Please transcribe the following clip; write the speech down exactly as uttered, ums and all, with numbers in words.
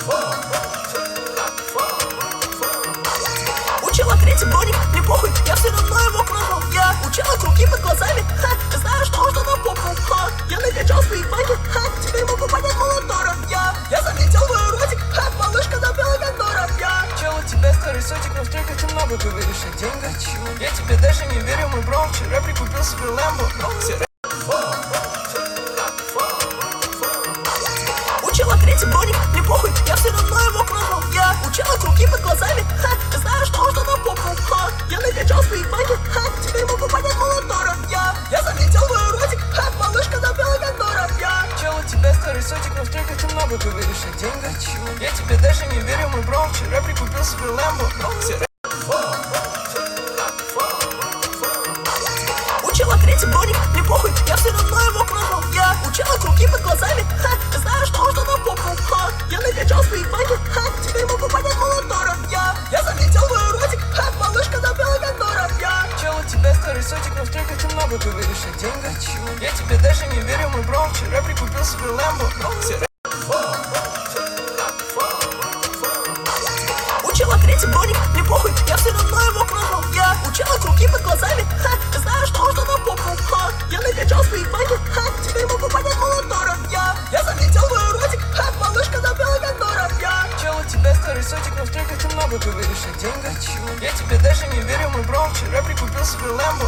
Учила третий броник, не похуй, я все равно его прожил. Я учила круги под глазами, ха, знаю, что он что-то попал, ха. Я накачал свои баги, ха, теперь могу понять молотора. Я, я заметил твой ротик, ха, малышка запела Кондора. Я, чел, у тебя старый сотик, но столько ты много говоришь о деньгах. Я тебе даже не верю, мой бро, вчера прикупил себе Лэмбо. учила третий броник, не похуй, я все равно его прожил. Я учила круги под глазами, ха, знаю, что он что-то попал, ха. Я накачал свои баги, ха, теперь могу понять молотора. Я, я заметил твой ротик, ха, малышка запела Кондора. Я, чел, у тебя старый сотик, но столько ты много говоришь о деньгах. Я тебе даже не верю, мой бро, вчера прикупил себе Лэмбо. учила третий броник, не похуй, я все равно его прожил. Я учила круги под глазами, ха, знаю, что он что-то попал, ха. Я накачал свои баги, ха, теперь могу понять молотора. Я, я заметил твой ротик, ха, малышка запела Кондора. Я, чел, у тебя старый сотик, но столько ты много говоришь о деньгах. Я тебе даже не верю, мой бро, вчера прикупил себе Лэмбо. учила третий броник, не похуй, я все равно его прожил. Я учила круги под глазами, ха, знаю, что он что-то попал, ха. Я накачал свои баги, ха, теперь могу понять молотора. Я, я заметил твой ротик, ха, малышка запела Кондора. Я, чел, у тебя старый сотик, но столько ты много говоришь о деньгах. Я тебе даже не верю, мой бро, вчера прикупил себе Лэмбо.